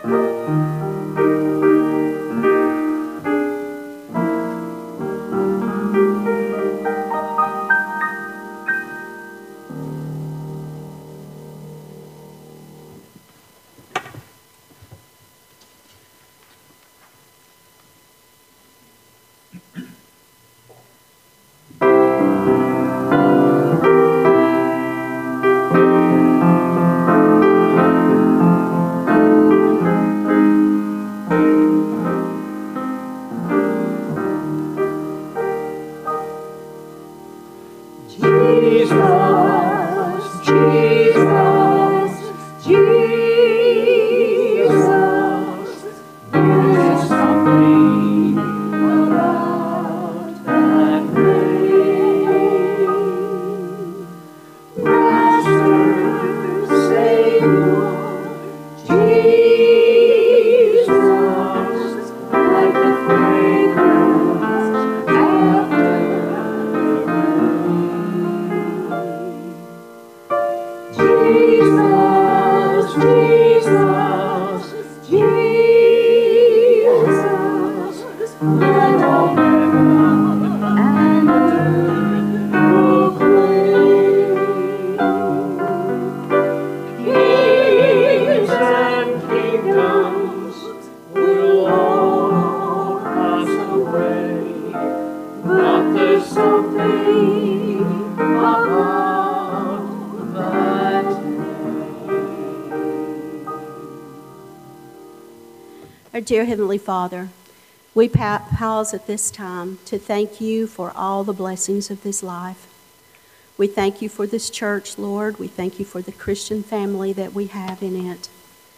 Our dear Heavenly Father, we pause at this time to thank you for all the blessings of this life. We thank you for this church, Lord. We thank you for the Christian family that we have in it.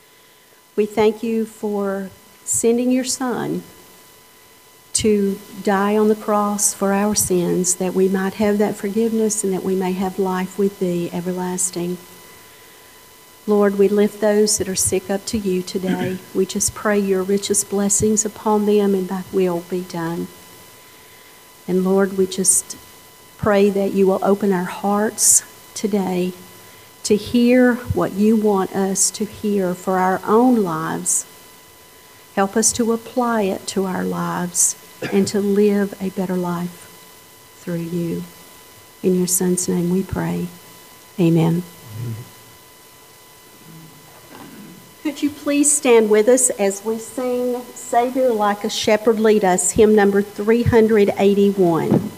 We thank you for sending your Son to die on the cross for our sins, that we might have that forgiveness and that we may have life with thee everlasting. Lord, we lift those that are sick up to you today. We just pray your richest blessings upon them and thy will be done. And Lord, we just pray that you will open our hearts today to hear what you want us to hear for our own lives. Help us to apply it to our lives and to live a better life through you. In your Son's name we pray. Amen. Could you please stand with us as we sing Savior Like a Shepherd Lead Us, hymn number 381.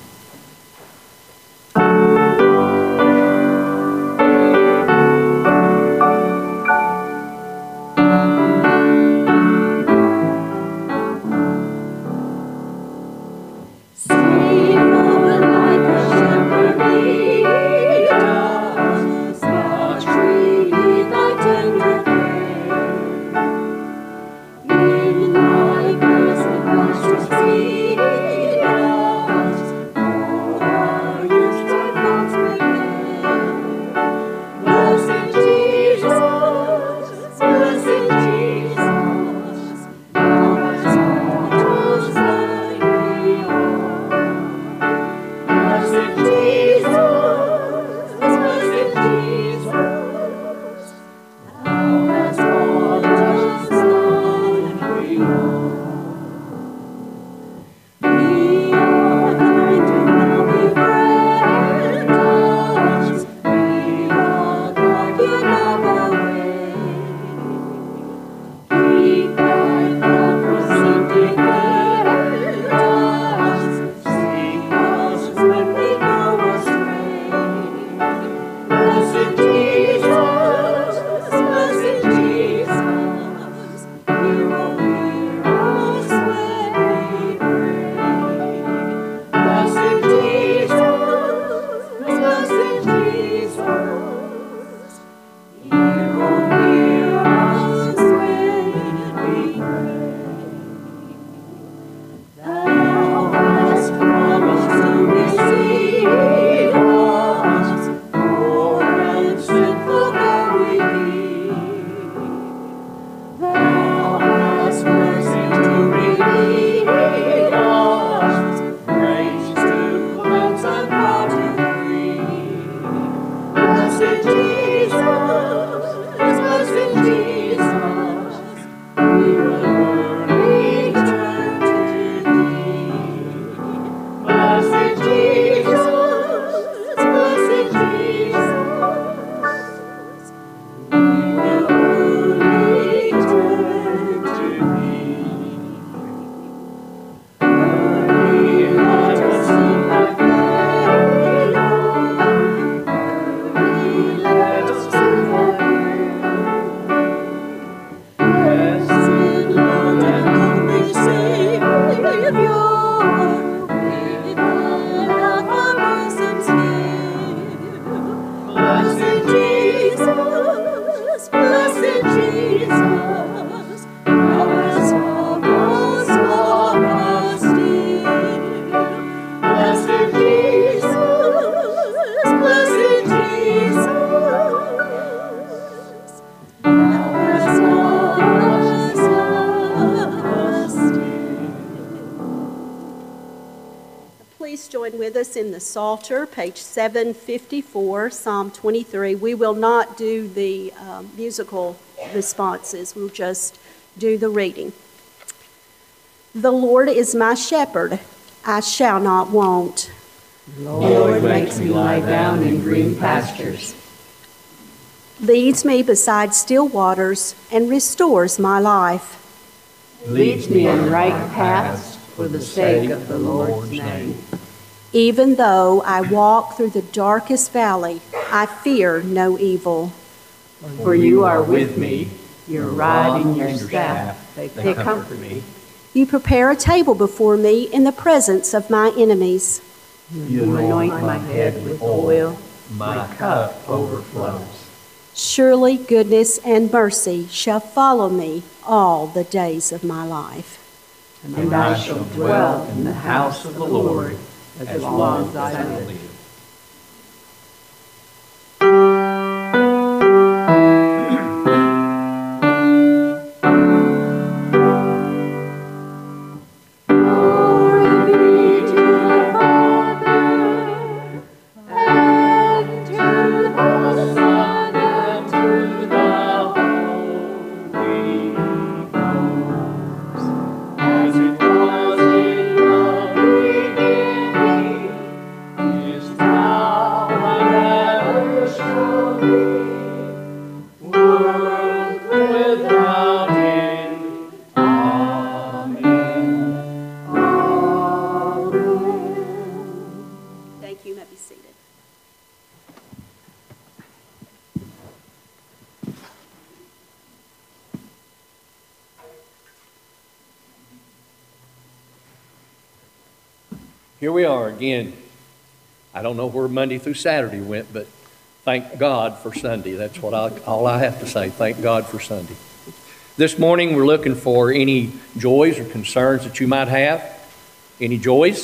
Thy join with us in the Psalter, page 754, Psalm 23. We will not do the musical responses. We'll just do the reading. The Lord is my shepherd, I shall not want. The Lord makes me lie down in green pastures. Leads me beside still waters and restores my life. Leads me in right paths for the sake of the Lord's name. Even though I walk through the darkest valley, I fear no evil. For you are with me, your rod and your staff, they comfort me. You prepare a table before me in the presence of my enemies. You anoint my head with oil, my cup overflows. Surely goodness and mercy shall follow me all the days of my life. And I shall dwell in the house of the Lord as long as I live. Here we are again. I don't know where Monday through Saturday went, but thank God for Sunday. That's what all I have to say. Thank God for Sunday. This morning we're looking for any joys or concerns that you might have. Any joys?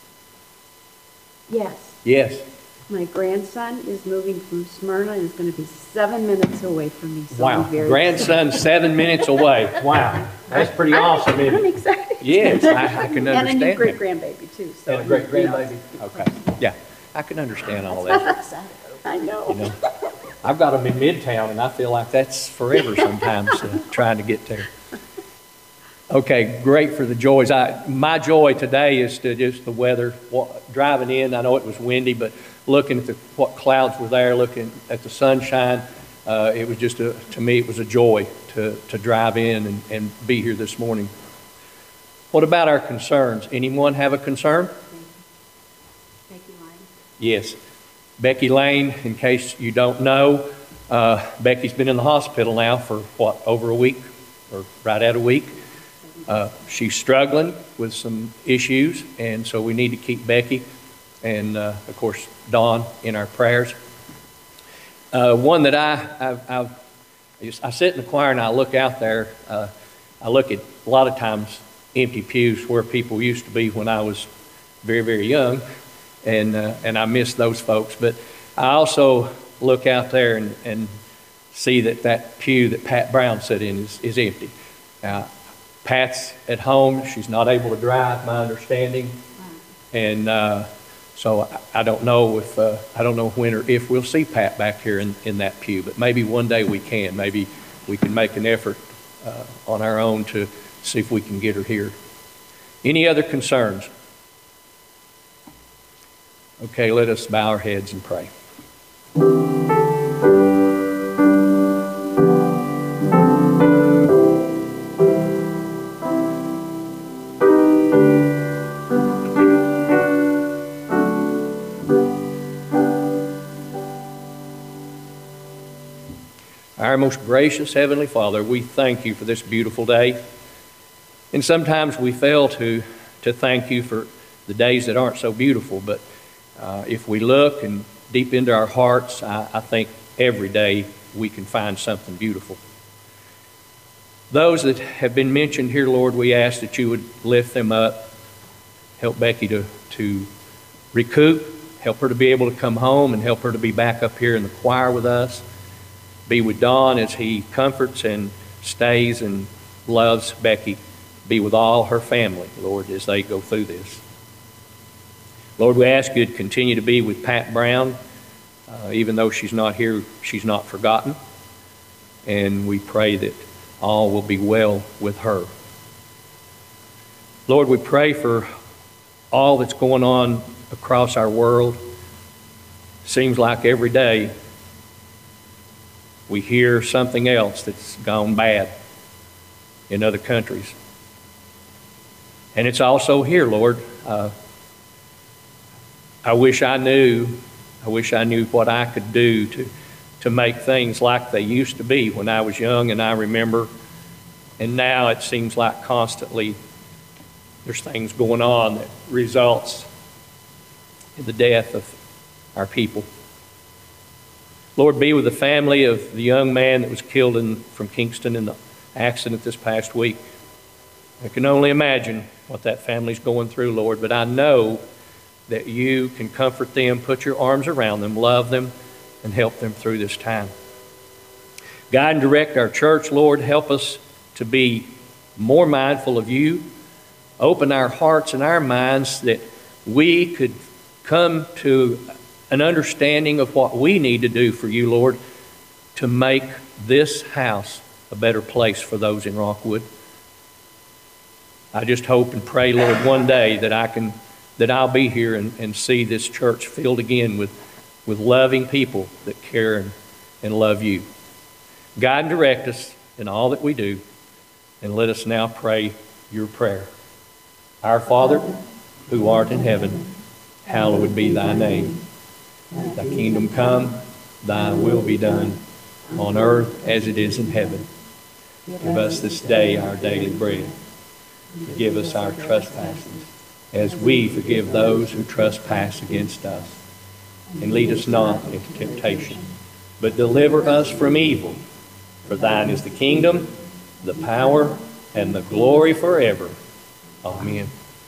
Yes. Yes. My grandson is moving from Smyrna and is going to be 7 minutes away from me. So Wow. I'm very Grandson 7 minutes away. Wow. That's pretty awesome, isn't I'm it? excited. Yes, I can understand And a new that. great-grandbaby, too. So And a great grandbaby. Okay. Yeah, I can understand all that. I know. You know, I've got them in Midtown, and I feel like that's forever sometimes trying to get there. Okay, great for the joys. My joy today is to just the weather. Driving in, I know it was windy, but looking at what clouds were there, looking at the sunshine, it was just to me it was a joy to drive in and be here this morning. What about our concerns? Anyone have a concern? Becky Lane. Yes. Becky Lane, in case you don't know, Becky's been in the hospital now for, over a week, or right at a week. She's struggling with some issues, and so we need to keep Becky and, of course, Dawn in our prayers. One that I sit in the choir and I look out there. I look at a lot of times empty pews where people used to be when I was very, very young, and I miss those folks. But I also look out there and see that pew that Pat Brown sat in is empty. Now, Pat's at home. She's not able to drive, my understanding, and so I don't know when or if we'll see Pat back here in that pew. But maybe one day we can. Maybe we can make an effort on our own to see if we can get her here. Any other concerns? Okay, let us bow our heads and pray. Our most gracious Heavenly Father, we thank you for this beautiful day. And sometimes we fail to thank you for the days that aren't so beautiful, but if we look and deep into our hearts, I think every day we can find something beautiful. Those that have been mentioned here, Lord, we ask that you would lift them up, help Becky to recoup, help her to be able to come home, and help her to be back up here in the choir with us. Be with Don as he comforts and stays and loves Becky. Be with all her family, Lord, as they go through this. Lord, we ask you to continue to be with Pat Brown. Even though she's not here, she's not forgotten. And we pray that all will be well with her. Lord, we pray for all that's going on across our world. Seems like every day we hear something else that's gone bad in other countries. And it's also here, Lord. I wish I knew what I could do to make things like they used to be when I was young and I remember. And now it seems like constantly there's things going on that results in the death of our people. Lord, be with the family of the young man that was killed from Kingston in the accident this past week. I can only imagine what that family's going through, Lord, but I know that you can comfort them, put your arms around them, love them, and help them through this time. Guide and direct our church, Lord. Help us to be more mindful of you. Open our hearts and our minds that we could come to an understanding of what we need to do for you, Lord, to make this house a better place for those in Rockwood. I just hope and pray, Lord, one day that I'll be here and see this church filled again with loving people that care and love you. Guide and direct us in all that we do, and let us now pray your prayer. Our Father, who art in heaven, hallowed be thy name. Thy kingdom come, thy will be done, on earth as it is in heaven. Give us this day our daily bread. Forgive us our trespasses, as we forgive those who trespass against us. And lead us not into temptation, but deliver us from evil. For thine is the kingdom, the power, and the glory forever. Amen.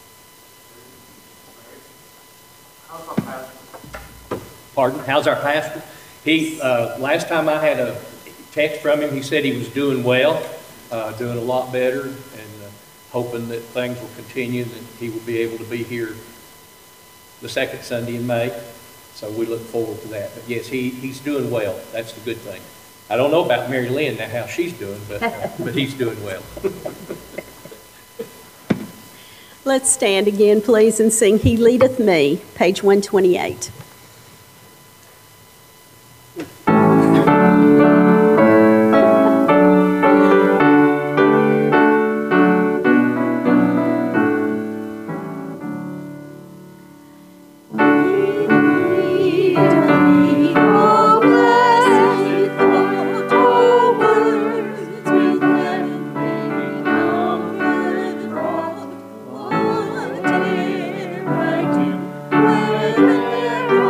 Pardon? How's our pastor? He last time I had a text from him, he said he was doing well, doing a lot better, and hoping that things will continue, that he will be able to be here the second Sunday in May. So we look forward to that. But yes, he's doing well. That's the good thing. I don't know about Mary Lynn now, how she's doing, but he's doing well. Let's stand again, please, and sing He Leadeth Me, page 128. Wherever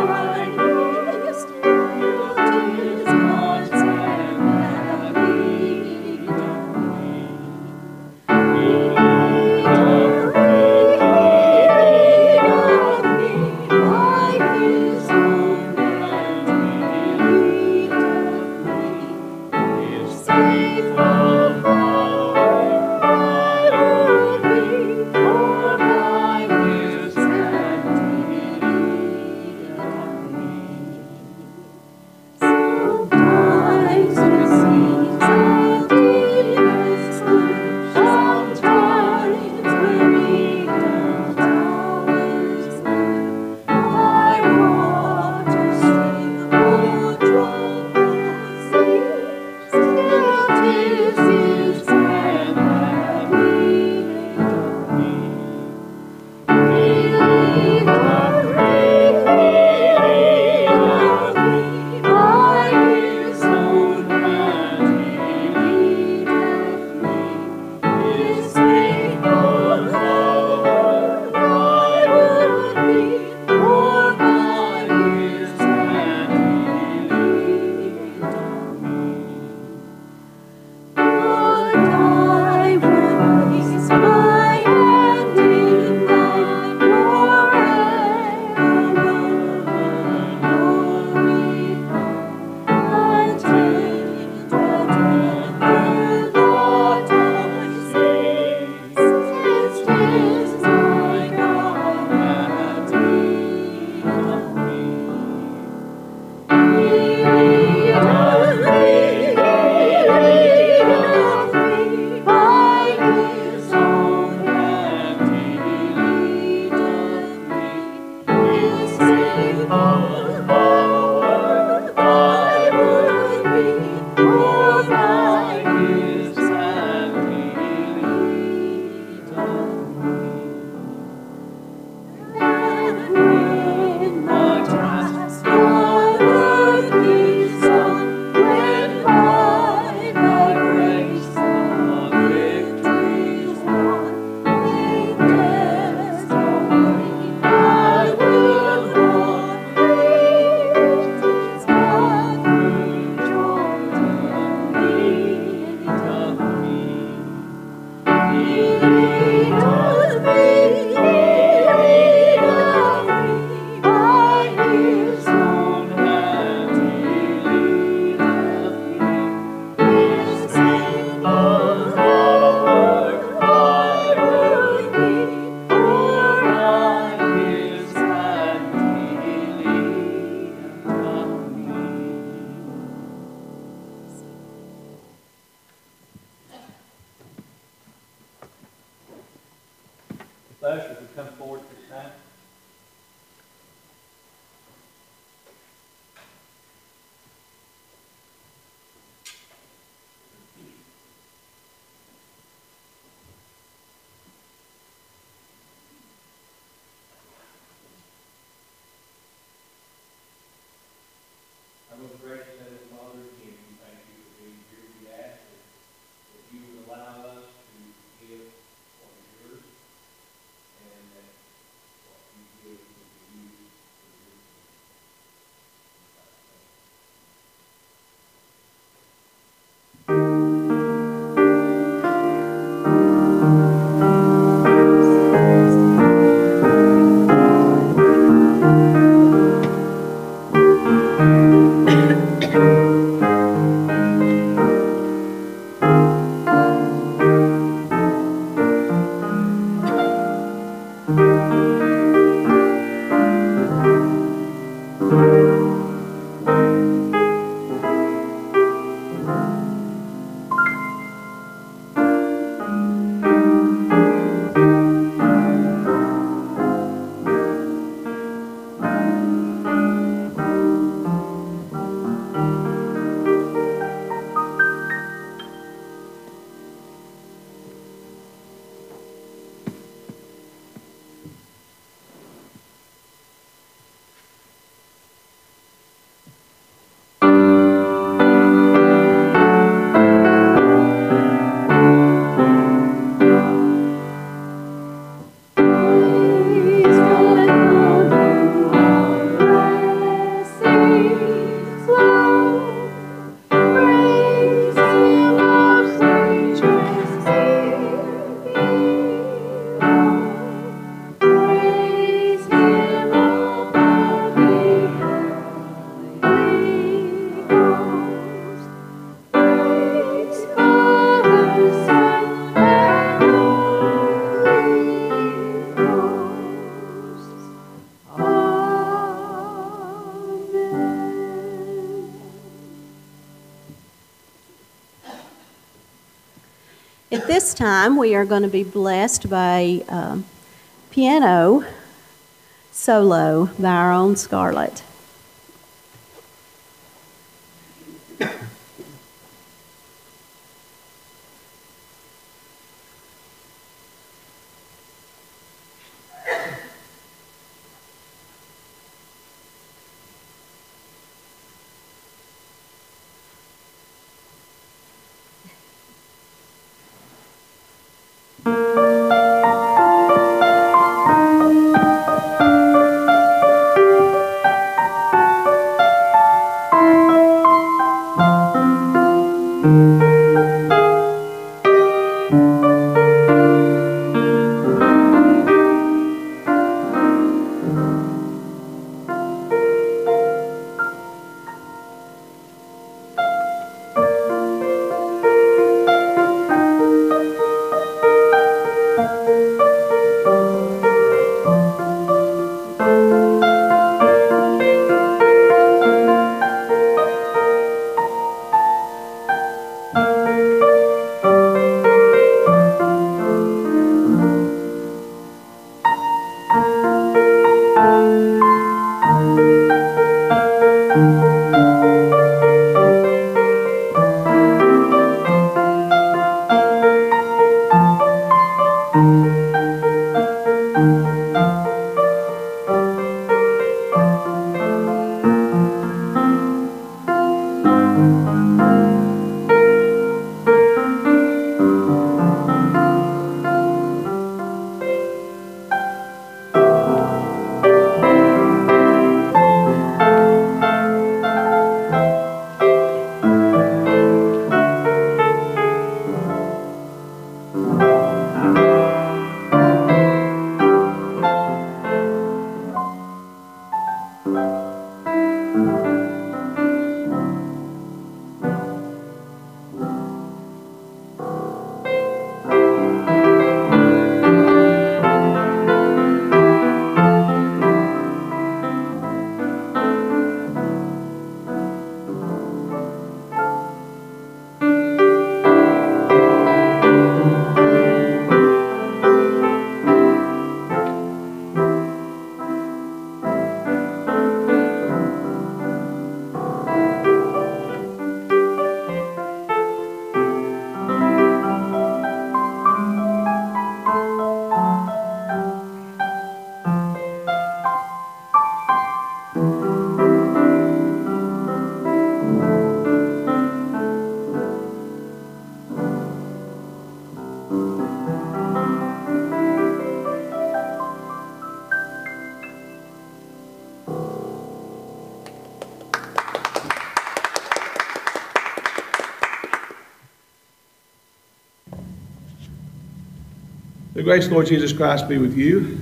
Ushers would come forward at this time. Our most gracious Heavenly Father, again, we thank you for being here. We ask that you would allow us to give what is yours, and that what you give will be used for your kingdom. At this time, we are going to be blessed by piano solo by our own Scarlett. The grace of Lord Jesus Christ be with you.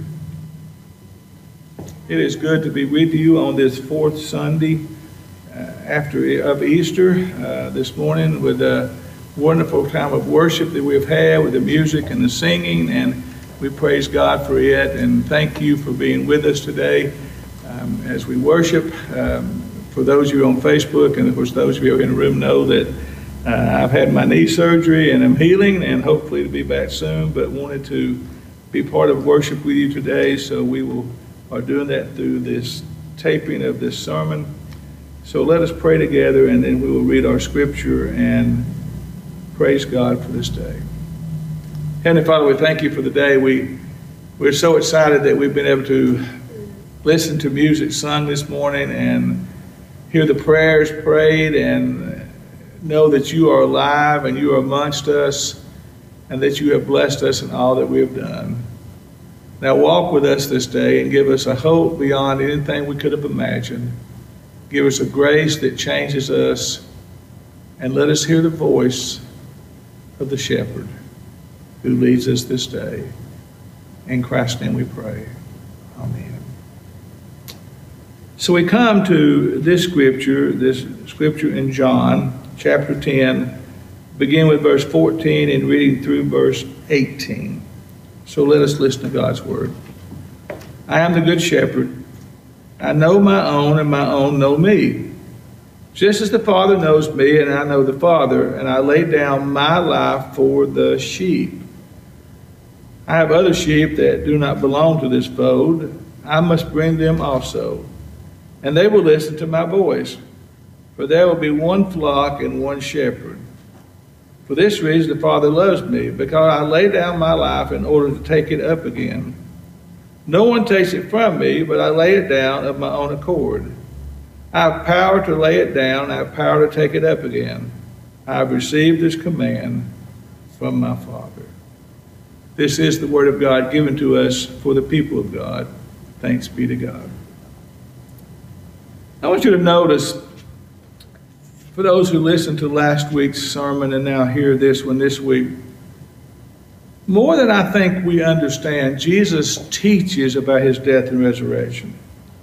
It is good to be with you on this fourth Sunday of Easter this morning with a wonderful time of worship that we've had with the music and the singing, and we praise God for it and thank you for being with us today as we worship. For those of you on Facebook and of course those of you in the room know that I've had my knee surgery and I'm healing and hopefully to be back soon, but wanted to be part of worship with you today, so we are doing that through this taping of this sermon. So let us pray together and then we will read our scripture and praise God for this day. Heavenly Father, we thank you for the day. We're so excited that we've been able to listen to music sung this morning and hear the prayers prayed and know that you are alive and you are amongst us and that you have blessed us in all that we have done. Now walk with us this day and give us a hope beyond anything we could have imagined. Give us a grace that changes us, and let us hear the voice of the shepherd who leads us this day. In Christ's name we pray. Amen. So we come to this scripture in John chapter 10, begin with verse 14 and reading through verse 18. So let us listen to God's word. I am the good shepherd. I know my own, and my own know me. Just as the Father knows me, and I know the Father, and I lay down my life for the sheep. I have other sheep that do not belong to this fold. I must bring them also, and they will listen to my voice. For there will be one flock and one shepherd. For this reason the Father loves me, because I lay down my life in order to take it up again. No one takes it from me, but I lay it down of my own accord. I have power to lay it down, I have power to take it up again. I have received this command from my Father. This is the word of God given to us for the people of God. Thanks be to God. I want you to notice, for those who listened to last week's sermon and now hear this one this week, more than I think we understand, Jesus teaches about his death and resurrection.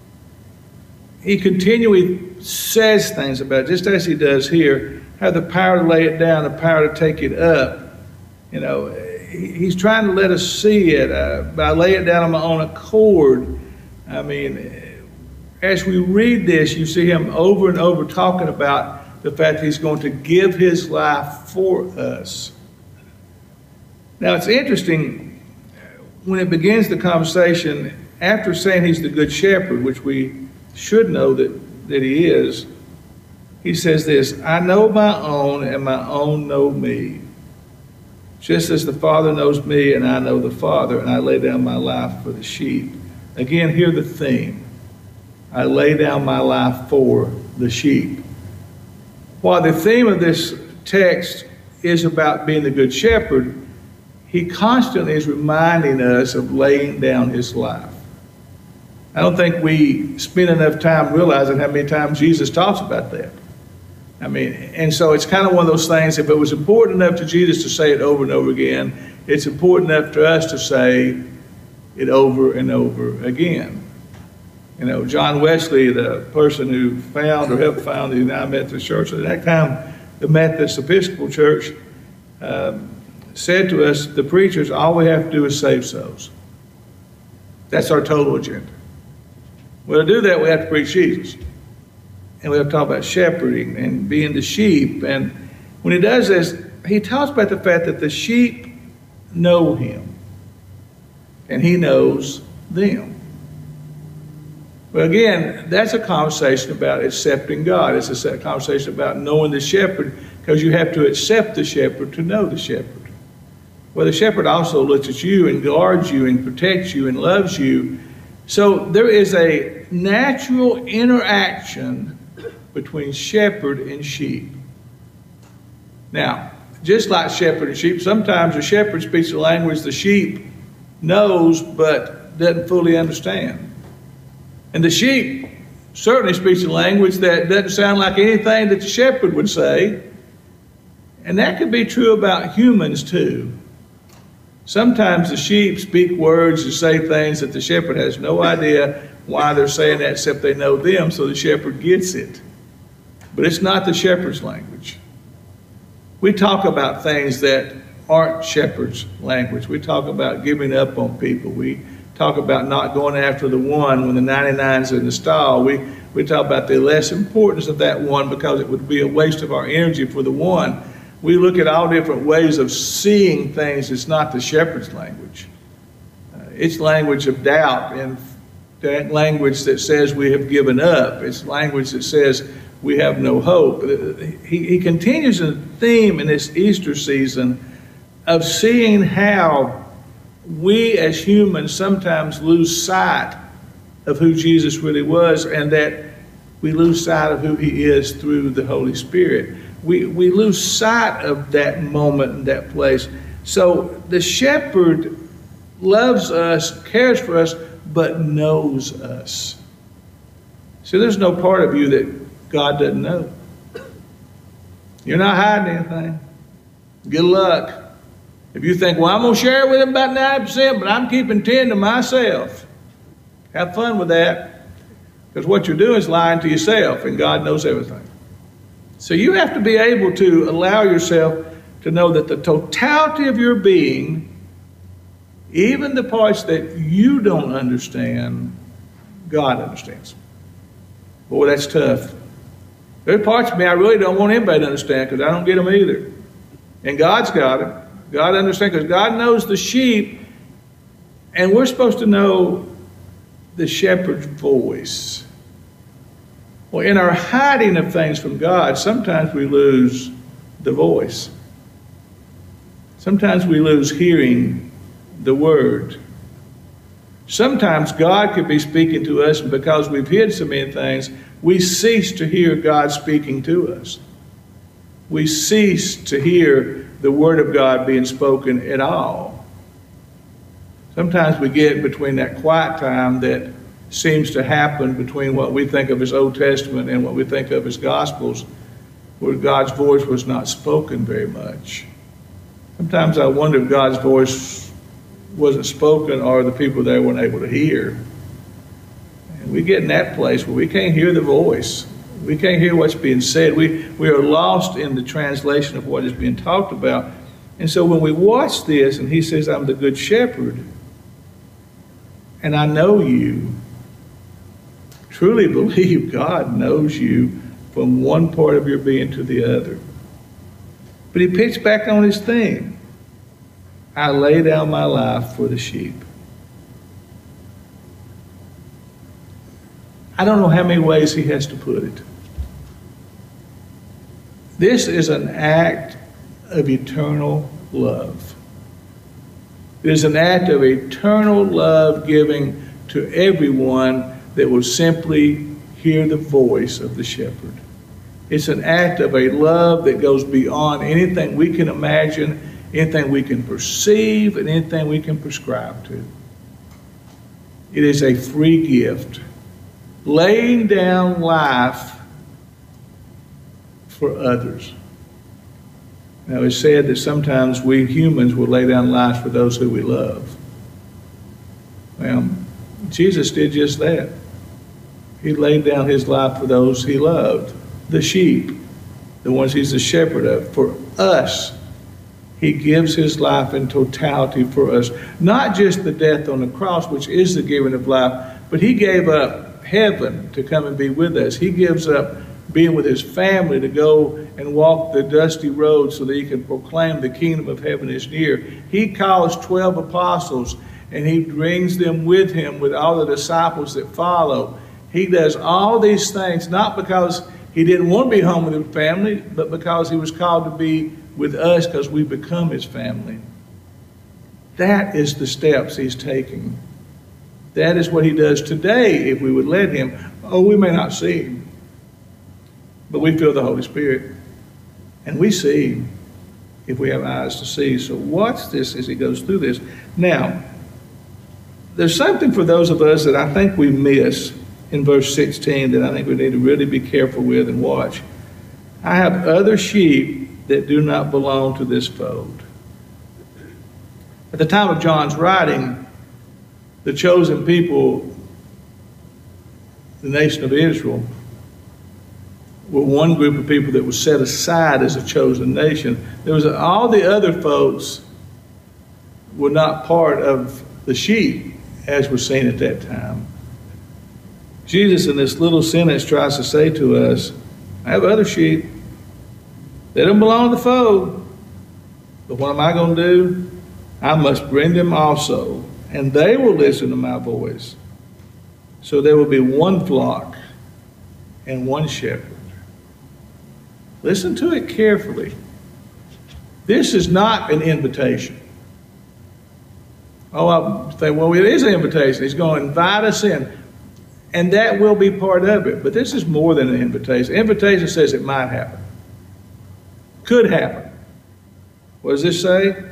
He continually says things about it, just as he does here, have the power to lay it down, the power to take it up. You know, he's trying to let us see it. I lay it down on my own accord. I mean, as we read this, you see him over and over talking about the fact that he's going to give his life for us. Now, it's interesting when it begins the conversation, after saying he's the good shepherd, which we should know that he is, he says this, I know my own, and my own know me. Just as the Father knows me, and I know the Father, and I lay down my life for the sheep. Again, hear the theme. I lay down my life for the sheep. While the theme of this text is about being the good shepherd, he constantly is reminding us of laying down his life. I don't think we spend enough time realizing how many times Jesus talks about that. I mean, and so it's kind of one of those things, if it was important enough to Jesus to say it over and over again, it's important enough to us to say it over and over again. You know, John Wesley, the person who found or helped found the United Methodist Church, at that time the Methodist Episcopal Church, said to us, the preachers, all we have to do is save souls. That's our total agenda. Well, to do that, we have to preach Jesus. And we have to talk about shepherding and being the sheep. And when he does this, he talks about the fact that the sheep know him. And he knows them. Well, again, that's a conversation about accepting God. It's a conversation about knowing the shepherd, because you have to accept the shepherd to know the shepherd. Well, the shepherd also looks at you and guards you and protects you and loves you. So there is a natural interaction between shepherd and sheep. Now, just like shepherd and sheep, sometimes the shepherd speaks a language the sheep knows but doesn't fully understand. And the sheep certainly speaks a language that doesn't sound like anything that the shepherd would say. And that could be true about humans too. Sometimes the sheep speak words and say things that the shepherd has no idea why they're saying that, except they know them, so the shepherd gets it. But it's not the shepherd's language. We talk about things that aren't shepherd's language. We talk about giving up on people. We talk about not going after the one when the 99's in the stall. We talk about the less importance of that one because it would be a waste of our energy for the one. We look at all different ways of seeing things. It's not the shepherd's language. It's language of doubt and that language that says we have given up. It's language that says we have no hope. He continues a theme in this Easter season of seeing how we as humans sometimes lose sight of who Jesus really was, and that we lose sight of who he is through the Holy Spirit. We lose sight of that moment and that place. So the shepherd loves us, cares for us, but knows us. See, there's no part of you that God doesn't know. You're not hiding anything. Good luck. If you think, well, I'm going to share with him about 90%, but I'm keeping 10 to myself. Have fun with that. Because what you're doing is lying to yourself, and God knows everything. So you have to be able to allow yourself to know that the totality of your being, even the parts that you don't understand, God understands. Boy, that's tough. There are parts of me I really don't want anybody to understand because I don't get them either. And God's got them. God understands because God knows the sheep, and we're supposed to know the shepherd's voice. Well, in our hiding of things from God, sometimes we lose the voice. Sometimes we lose hearing the word. Sometimes God could be speaking to us, and because we've hid so many things, we cease to hear God speaking to us. We cease to hear the word of God being spoken at all. Sometimes we get between that quiet time that seems to happen between what we think of as Old Testament and what we think of as Gospels, where God's voice was not spoken very much. Sometimes I wonder if God's voice wasn't spoken or the people there weren't able to hear. And we get in that place where we can't hear the voice. We can't hear what's being said. We are lost in the translation of what is being talked about. And so when we watch this and he says, I'm the good shepherd, and I know you, truly believe God knows you from one part of your being to the other. But he picks back on his theme. I lay down my life for the sheep. I don't know how many ways he has to put it. This is an act of eternal love. It is an act of eternal love giving to everyone that will simply hear the voice of the shepherd. It's an act of a love that goes beyond anything we can imagine, anything we can perceive, and anything we can prescribe to. It is a free gift. Laying down life for others. Now, it's said that sometimes we humans will lay down lives for those who we love. Well, Jesus did just that. He laid down his life for those he loved, the sheep, the ones he's the shepherd of. For us, he gives his life in totality for us. Not just the death on the cross, which is the giving of life, but he gave up heaven to come and be with us. He gives up being with his family to go and walk the dusty road so that he can proclaim the kingdom of heaven is near. He calls 12 apostles and he brings them with him with all the disciples that follow. He does all these things not because he didn't want to be home with his family, but because he was called to be with us because we become his family. That is the steps he's taking. That is what he does today if we would let him. Oh, we may not see him, but we feel the Holy Spirit. And we see him. if we have eyes to see. So watch this as he goes through this. Now, there's something for those of us that I think we miss in verse 16 that I think we need to really be careful with and watch. I have other sheep that do not belong to this fold. At the time of John's writing, the chosen people, the nation of Israel, were one group of people that was set aside as a chosen nation. There was all the other folks were not part of the sheep as was seen at that time. Jesus in this little sentence tries to say to us, I have other sheep. They don't belong to the fold. But what am I going to do? I must bring them also, and they will listen to my voice. So there will be one flock and one shepherd. Listen to it carefully. This is not an invitation. Oh, I think, well, it is an invitation. He's going to invite us in. And that will be part of it. But this is more than an invitation. Invitation says it might happen. Could happen. What does this say?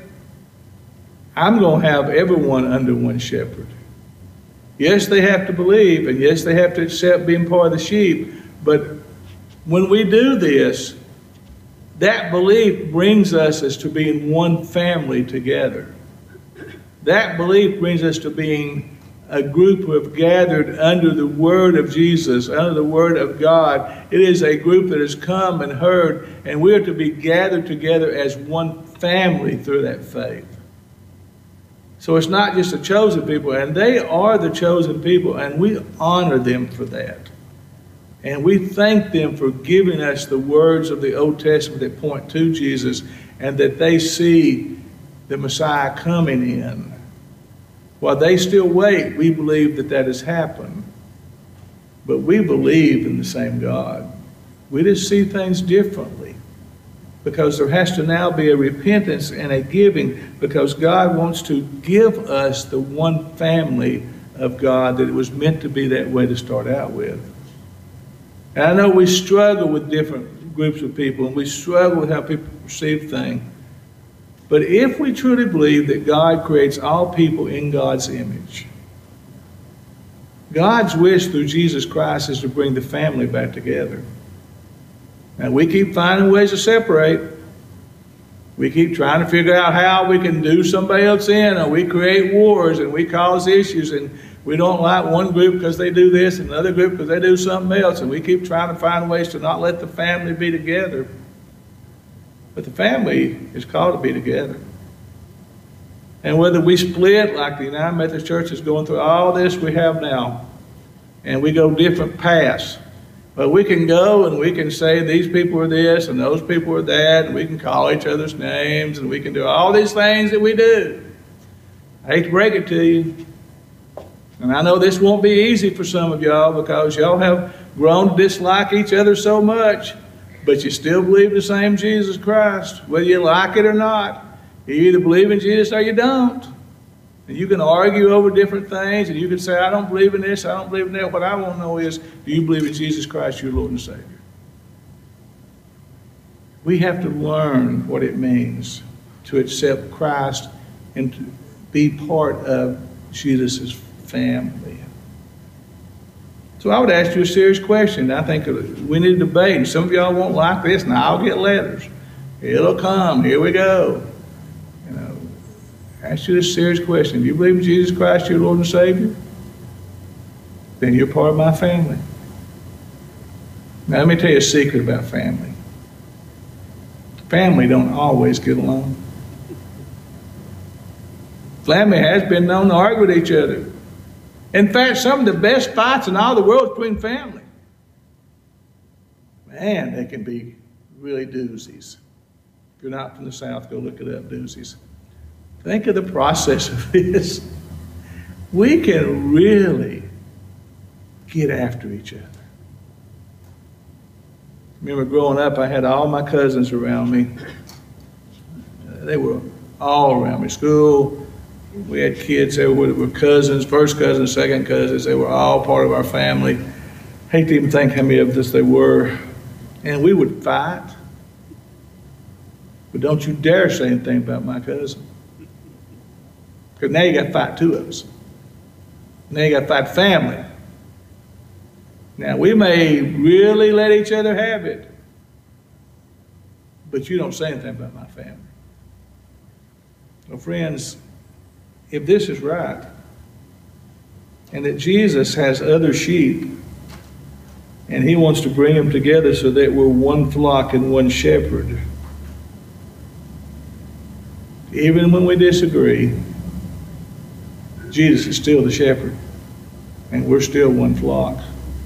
I'm going to have everyone under one shepherd. Yes, they have to believe, and yes, they have to accept being part of the sheep. But when we do this, that belief brings us as to being one family together. That belief brings us to being a group who have gathered under the word of Jesus, under the word of God. It is a group that has come and heard, and we are to be gathered together as one family through that faith. So it's not just the chosen people, and they are the chosen people, and we honor them for that. And we thank them for giving us the words of the Old Testament that point to Jesus, and that they see the Messiah coming in. While they still wait, we believe that that has happened. But we believe in the same God. We just see things differently, because there has to now be a repentance and a giving, because God wants to give us the one family of God that it was meant to be that way to start out with. And I know we struggle with different groups of people, and we struggle with how people perceive things. But if we truly believe that God creates all people in God's image, God's wish through Jesus Christ is to bring the family back together. Now, we keep finding ways to separate. We keep trying to figure out how we can do somebody else in, or we create wars and we cause issues, and we don't like one group because they do this and another group because they do something else, and we keep trying to find ways to not let the family be together. But the family is called to be together. And whether we split, like the United Methodist Church is going through all this we have now, and we go different paths, but we can go and we can say these people are this and those people are that, and we can call each other's names, and we can do all these things that we do. I hate to break it to you, and I know this won't be easy for some of y'all, because y'all have grown to dislike each other so much, but you still believe the same Jesus Christ, whether you like it or not. You either believe in Jesus or you don't. And you can argue over different things, and you can say, I don't believe in this, I don't believe in that. What I want to know is, do you believe in Jesus Christ, your Lord and Savior? We have to learn what it means to accept Christ and to be part of Jesus' family. So I would ask you a serious question. I think we need to debate. And some of y'all won't like this, and I'll get letters. It'll come. Here we go. Ask you this serious question. Do you believe in Jesus Christ, your Lord and Savior? Then you're part of my family. Now, let me tell you a secret about family. Family don't always get along. Family has been known to argue with each other. In fact, some of the best fights in all the world is between family. Man, they can be really doozies. If you're not from the South, go look it up, doozies. Think of the process of this. We can really get after each other. Remember growing up, I had all my cousins around me. They were all around me. School, we had kids that were cousins, first cousins, second cousins. They were all part of our family. Hate to even think how many of us they were. And we would fight. But don't you dare say anything about my cousin. Because now you got to fight two of us. Now you got to fight family. Now we may really let each other have it, but you don't say anything about my family. Well, friends, if this is right, and that Jesus has other sheep, and he wants to bring them together so that we're one flock and one shepherd, even when we disagree, Jesus is still the shepherd, and we're still one flock.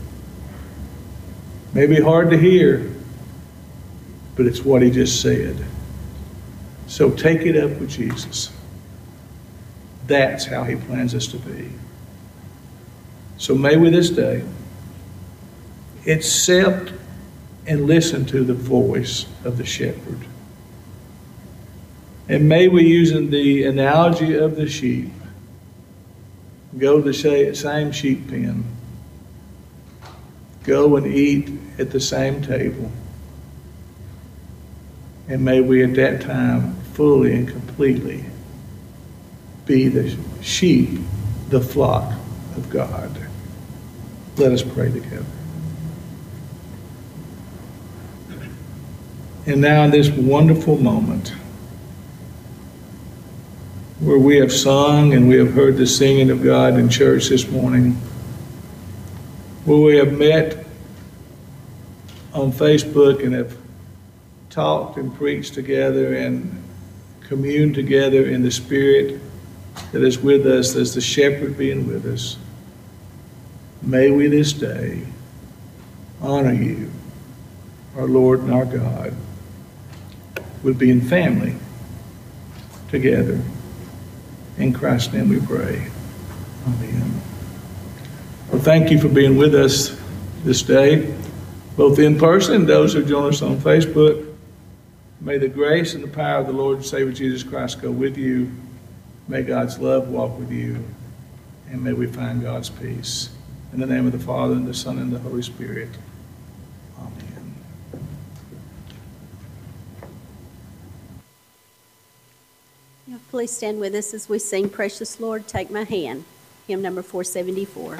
Maybe hard to hear, but it's what he just said. So take it up with Jesus. That's how he plans us to be. So may we this day accept and listen to the voice of the shepherd. And may we, using the analogy of the sheep, go to the same sheep pen, go and eat at the same table, and may we at that time fully and completely be the sheep, the flock of God. Let us pray together. And now in this wonderful moment where we have sung and we have heard the singing of God in church this morning, where we have met on Facebook and have talked and preached together and communed together in the Spirit that is with us as the shepherd being with us, may we this day honor you, our Lord and our God, with being family together. In Christ's name we pray. Amen. Well, thank you for being with us this day, both in person and those who join us on Facebook. May the grace and the power of the Lord and Savior Jesus Christ go with you. May God's love walk with you. And may we find God's peace. In the name of the Father, and the Son, and the Holy Spirit. Amen. Now, please stand with us as we sing Precious Lord, Take My Hand, hymn number 474.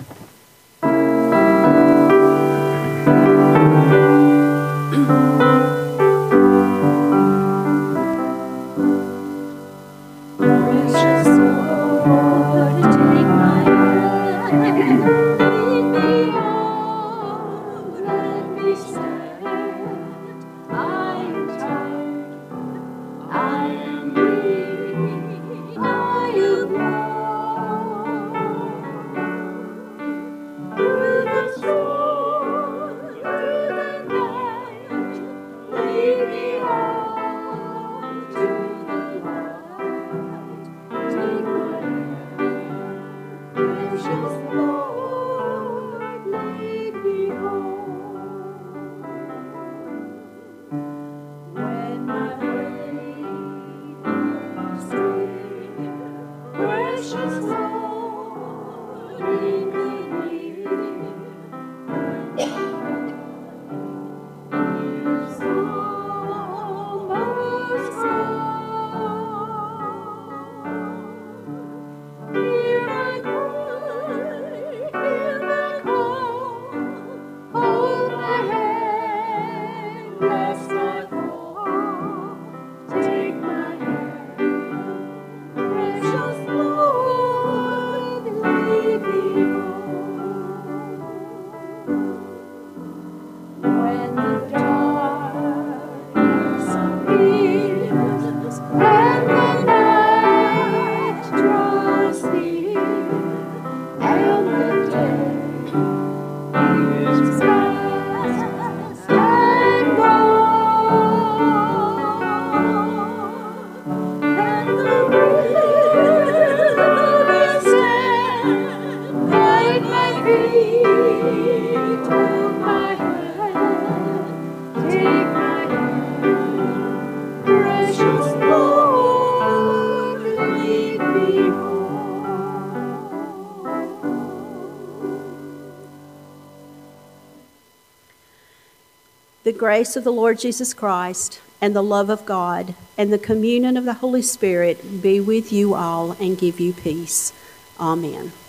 The grace of the Lord Jesus Christ, and the love of God and the communion of the Holy Spirit be with you all and give you peace. Amen.